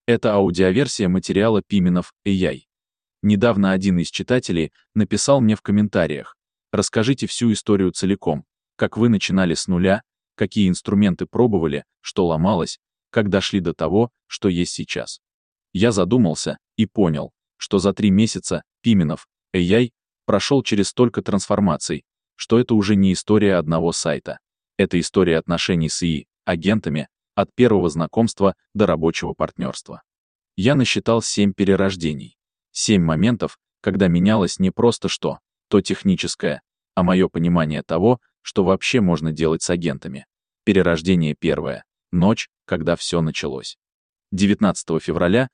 Это аудиоверсия материала Пименов AI. Недавно один из читателей написал мне в комментариях: расскажите всю историю целиком, как вы начинали с нуля, какие инструменты пробовали, что ломалось, как дошли до того, что есть сейчас. Я задумался и понял, что за 3 месяца Пименов AI прошел через столько трансформаций, что это уже не история одного сайта. Это история отношений с ИИ, агентами, от первого знакомства до рабочего партнерства. Я насчитал 7 перерождений. 7 моментов, когда менялось не просто то техническое, а мое понимание того, что вообще можно делать с агентами. Перерождение первое. Ночь, когда все началось. 19 февраля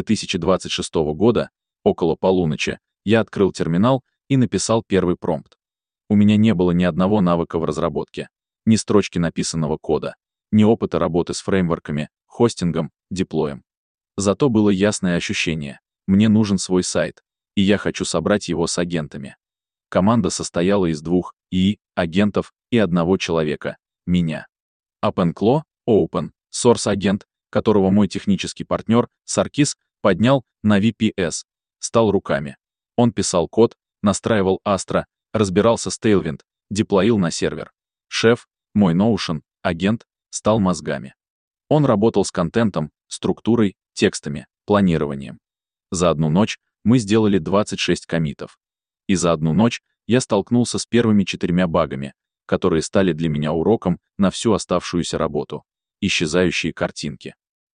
2026 года, около полуночи, я открыл терминал и написал первый промпт. У меня не было ни одного навыка в разработке, ни строчки написанного кода, ни опыта работы с фреймворками, хостингом, деплоем. Зато было ясное ощущение: мне нужен свой сайт, и я хочу собрать его с агентами. Команда состояла из 2 ИИ, агентов и 1 человека, меня. OpenClaw, Open Source агент, которого мой технический партнер, Саркис, поднял на VPS, стал руками. Он писал код, настраивал Astra, разбирался с Tailwind, деплоил на сервер. Шеф, мой Notion, агент, стал мозгами. Он работал с контентом, структурой, текстами, планированием. За одну ночь мы сделали 26 коммитов. И за одну ночь я столкнулся с первыми 4 багами, которые стали для меня уроком на всю оставшуюся работу. Исчезающие картинки.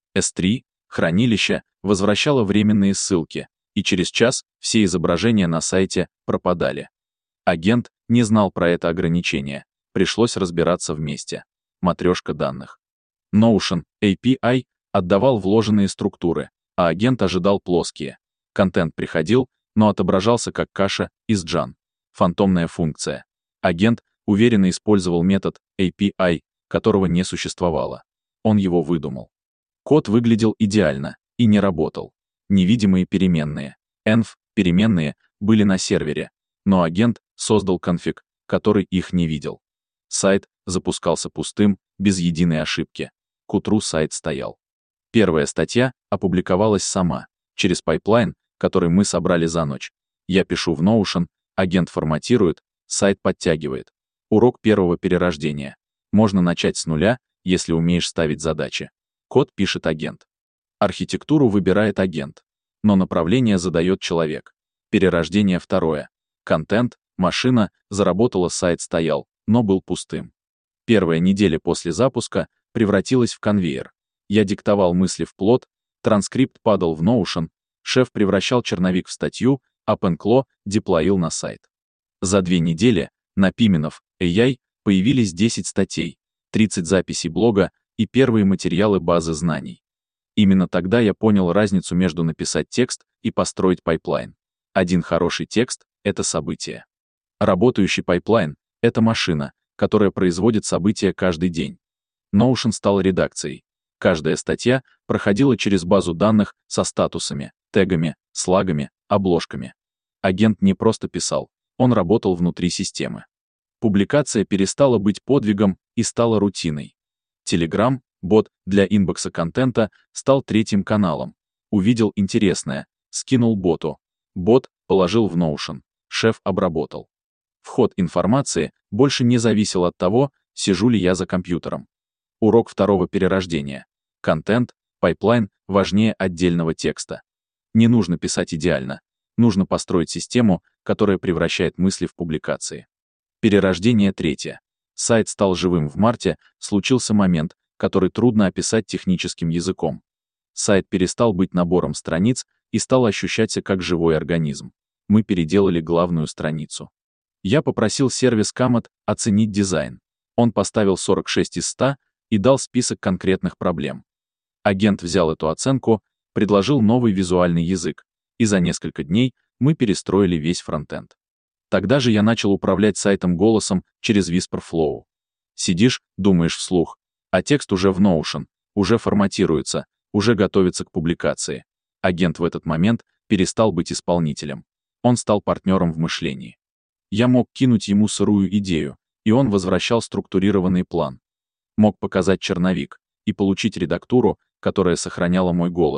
S3, хранилище, возвращало временные ссылки, и через час все изображения на сайте пропадали. Агент не знал про это ограничение, пришлось разбираться вместе. Матрешка данных. Notion API отдавал вложенные структуры, а агент ожидал плоские. Контент приходил, но отображался как каша из джан. Фантомная функция. Агент уверенно использовал метод API, которого не существовало. Он его выдумал. Код выглядел идеально и не работал. Невидимые переменные, env, переменные, были на сервере, но агент создал конфиг, который их не видел. Сайт запускался пустым, без единой ошибки. К утру сайт стоял. Первая статья опубликовалась сама, через пайплайн, который мы собрали за ночь. Я пишу в Notion, агент форматирует, сайт подтягивает. Урок первого перерождения. Можно начать с нуля, если умеешь ставить задачи. Код пишет агент. Архитектуру выбирает агент. Но направление задает человек. Перерождение второе. Контент, машина, заработала, сайт стоял, но был пустым. Первая неделя после запуска превратилась в конвейер. Я диктовал мысли в плот, транскрипт падал в Notion, шеф превращал черновик в статью, OpenClaw деплоил на сайт. За 2 недели на Пименов AI появились 10 статей, 30 записей блога и первые материалы базы знаний. Именно тогда я понял разницу между написать текст и построить пайплайн. Один хороший текст — это событие. Работающий пайплайн — это машина, которая производит события каждый день. Notion стал редакцией. Каждая статья проходила через базу данных со статусами, тегами, слагами, обложками. Агент не просто писал, он работал внутри системы. Публикация перестала быть подвигом и стала рутиной. Telegram, бот для инбокса контента, стал 3-м каналом. Увидел интересное, скинул боту. Бот положил в Notion, шеф обработал. Вход информации больше не зависел от того, сижу ли я за компьютером. Урок второго перерождения. Контент, пайплайн важнее отдельного текста. Не нужно писать идеально. Нужно построить систему, которая превращает мысли в публикации. Перерождение третье. Сайт стал живым в марте, случился момент, который трудно описать техническим языком. Сайт перестал быть набором страниц и стал ощущаться как живой организм. Мы переделали главную страницу. Я попросил сервис Comet оценить дизайн. Он поставил 46 из 100 и дал список конкретных проблем. Агент взял эту оценку, предложил новый визуальный язык, и за несколько дней мы перестроили весь фронтенд. Тогда же я начал управлять сайтом голосом через Whisperflow. Сидишь, думаешь вслух, а текст уже в Notion, уже форматируется, уже готовится к публикации. Агент в этот момент перестал быть исполнителем. Он стал партнером в мышлении. Я мог кинуть ему сырую идею, и он возвращал структурированный план. Мог показать черновик и получить редактуру, которая сохраняла мой голос,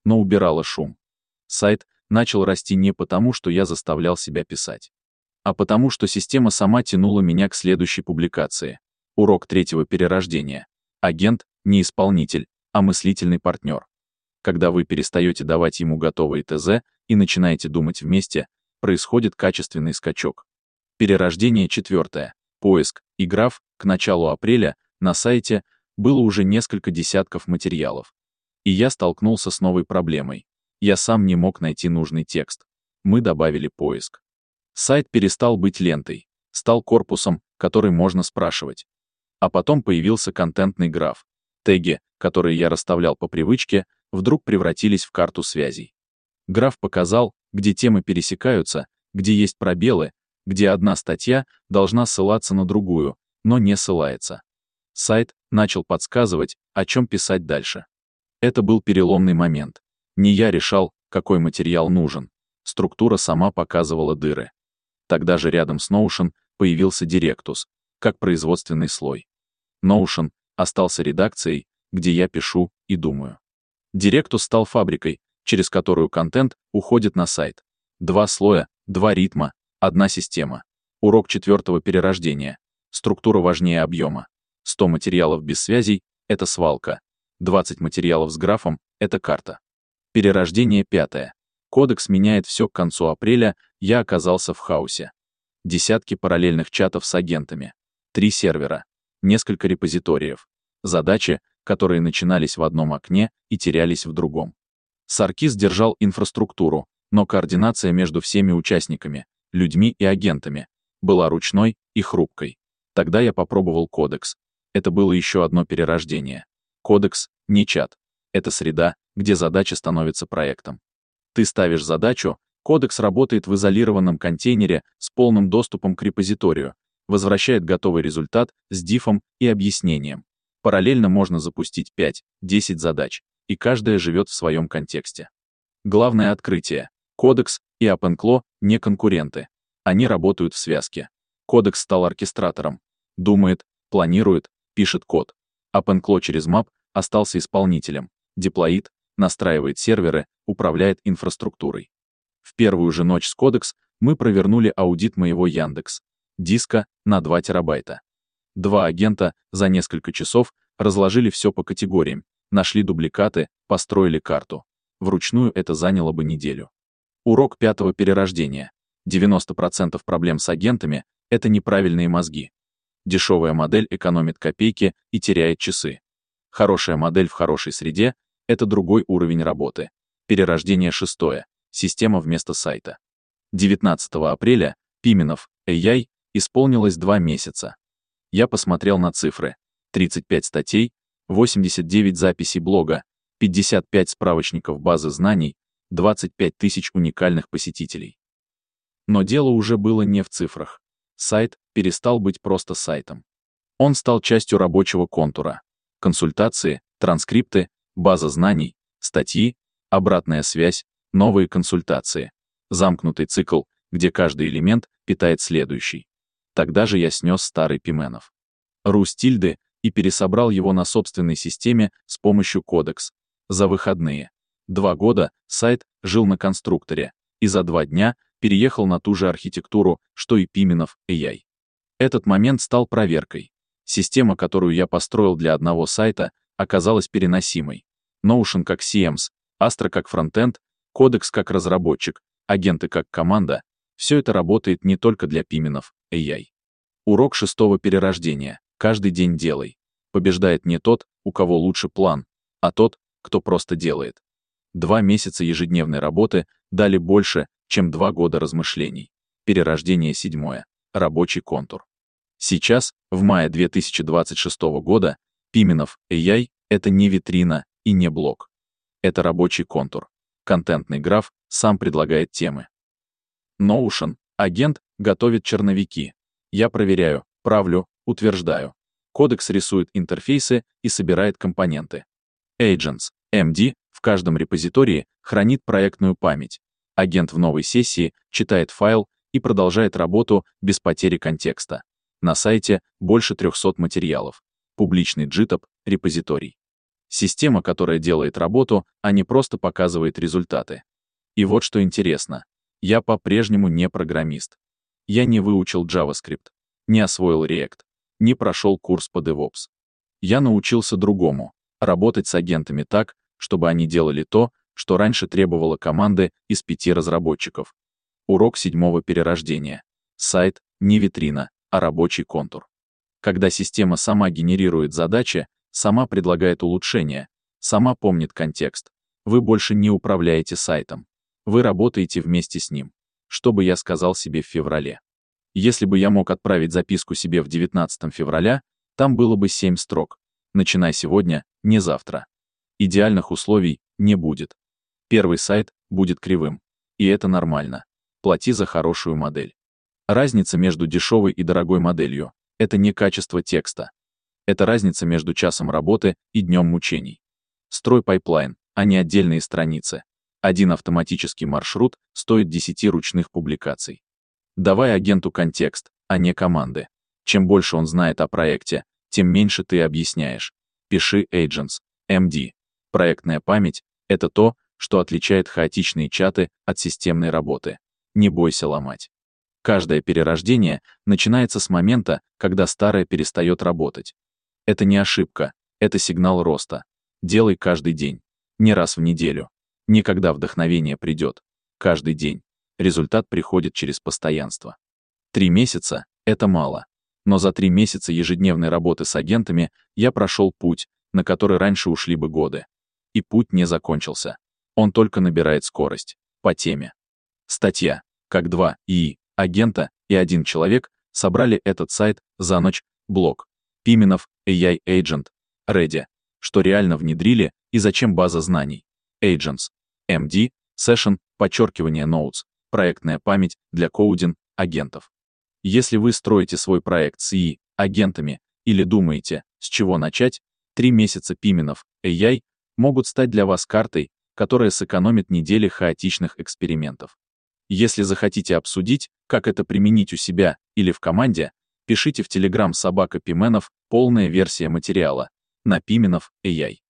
но убирала шум. Сайт начал расти не потому, что я заставлял себя писать, а потому, что система сама тянула меня к следующей публикации. Урок третьего перерождения. Агент — не исполнитель, а мыслительный партнер. Когда вы перестаете давать ему готовые ТЗ и начинаете думать вместе, происходит качественный скачок. Перерождение четвертое. Поиск и граф. К началу апреля на сайте было уже несколько десятков материалов. И я столкнулся с новой проблемой. Я сам не мог найти нужный текст. Мы добавили поиск. Сайт перестал быть лентой, стал корпусом, который можно спрашивать. А потом появился контентный граф. Теги, которые я расставлял по привычке, вдруг превратились в карту связей. Граф показал, где темы пересекаются, где есть пробелы, где одна статья должна ссылаться на другую, но не ссылается. Сайт начал подсказывать, о чем писать дальше. Это был переломный момент. Не я решал, какой материал нужен. Структура сама показывала дыры. Тогда же рядом с Notion появился Directus, как производственный слой. Notion остался редакцией, где я пишу и думаю. Directus стал фабрикой, через которую контент уходит на сайт. 2 слоя, 2 ритма, 1 система. Урок четвертого перерождения. Структура важнее объема. 100 материалов без связей — это свалка. 20 материалов с графом — это карта. Перерождение пятое. Кодекс меняет все к концу апреля, я оказался в хаосе. Десятки параллельных чатов с агентами. 3 сервера. Несколько репозиториев. Задачи, которые начинались в одном окне и терялись в другом. Саркис держал инфраструктуру, но координация между всеми участниками, людьми и агентами, была ручной и хрупкой. Тогда я попробовал кодекс. Это было еще одно перерождение. Кодекс — не чат. Это среда, где задача становится проектом. Ты ставишь задачу, кодекс работает в изолированном контейнере с полным доступом к репозиторию, возвращает готовый результат с диффом и объяснением. Параллельно можно запустить 5-10 задач, и каждая живет в своем контексте. Главное открытие. Кодекс и OpenClaw не конкуренты. Они работают в связке. Кодекс стал оркестратором. Думает, планирует, пишет код. OpenClaw через map остался исполнителем. Деплоит, настраивает серверы, управляет инфраструктурой. В первую же ночь с Кодекс мы провернули аудит моего Яндекс. Диска на 2 терабайта. 2 агента за несколько часов разложили все по категориям, нашли дубликаты, построили карту. Вручную это заняло бы неделю. Урок пятого перерождения. 90% проблем с агентами — это неправильные мозги. Дешевая модель экономит копейки и теряет часы. Хорошая модель в хорошей среде — это другой уровень работы. Перерождение шестое. Система вместо сайта. 19 апреля Пименов, AI, исполнилось 2 месяца. Я посмотрел на цифры. 35 статей, 89 записей блога, 55 справочников базы знаний, 25 тысяч уникальных посетителей. Но дело уже было не в цифрах. Сайт перестал быть просто сайтом. Он стал частью рабочего контура. Консультации, транскрипты, база знаний, статьи, обратная связь, новые консультации. Замкнутый цикл, где каждый элемент питает следующий. Тогда же я снес старый Пименов. Рустильды и пересобрал его на собственной системе с помощью кодекс. За выходные. 2 года сайт жил на конструкторе, и за 2 дня переехал на ту же архитектуру, что и Пименов AI. Этот момент стал проверкой. Система, которую я построил для одного сайта, оказалась переносимой. Notion как CMS, Astra как фронтенд, Codex как разработчик, агенты как команда — все это работает не только для Пименов AI. Урок шестого перерождения. Каждый день делай. Побеждает не тот, у кого лучше план, а тот, кто просто делает. 2 месяца ежедневной работы дали больше, чем 2 года размышлений. Перерождение седьмое. Рабочий контур. Сейчас, в мае 2026 года, Пименов AI — это не витрина и не блог. Это рабочий контур. Контентный граф сам предлагает темы. Notion, агент, готовит черновики. Я проверяю, правлю, утверждаю. Кодекс рисует интерфейсы и собирает компоненты. Agents, MD, в каждом репозитории хранит проектную память. Агент в новой сессии читает файл и продолжает работу без потери контекста. На сайте больше 300 материалов. Публичный GitHub, репозиторий. Система, которая делает работу, а не просто показывает результаты. И вот что интересно. Я по-прежнему не программист. Я не выучил JavaScript, не освоил React, не прошел курс по DevOps. Я научился другому — работать с агентами так, чтобы они делали то, что раньше требовало команды из 5 разработчиков. Урок 7-го перерождения. Сайт — не витрина, а рабочий контур. Когда система сама генерирует задачи, сама предлагает улучшения, сама помнит контекст, вы больше не управляете сайтом. Вы работаете вместе с ним. Что бы я сказал себе в феврале? Если бы я мог отправить записку себе в 19 февраля, там было бы 7 строк. Начинай сегодня, не завтра. Идеальных условий не будет. Первый сайт будет кривым. И это нормально. Плати за хорошую модель. Разница между дешевой и дорогой моделью — это не качество текста. Это разница между часом работы и днем мучений. Строй пайплайн, а не отдельные страницы. Один автоматический маршрут стоит 10 ручных публикаций. Давай агенту контекст, а не команды. Чем больше он знает о проекте, тем меньше ты объясняешь. Пиши agents, MD. Проектная память — это то, что отличает хаотичные чаты от системной работы. Не бойся ломать. Каждое перерождение начинается с момента, когда старое перестает работать. Это не ошибка, это сигнал роста. Делай каждый день. Не раз в неделю. Не когда вдохновение придет. Каждый день. Результат приходит через постоянство. 3 месяца — это мало. Но за 3 месяца ежедневной работы с агентами я прошел путь, на который раньше ушли бы годы. И путь не закончился. Он только набирает скорость. По теме. Статья «Как 2 ИИ, агента и 1 человек собрали этот сайт за ночь», блог. Пименов, AI Agent, Ready. Что реально внедрили и зачем база знаний. Agents. MD, Session, Notes. Проектная память для коудинг агентов. Если вы строите свой проект с ИИ, агентами, или думаете, с чего начать, 3 месяца Пименов, AI, могут стать для вас картой, которая сэкономит недели хаотичных экспериментов. Если захотите обсудить, как это применить у себя или в команде, пишите в Telegram @Пименов, полная версия материала, на Пименов AI.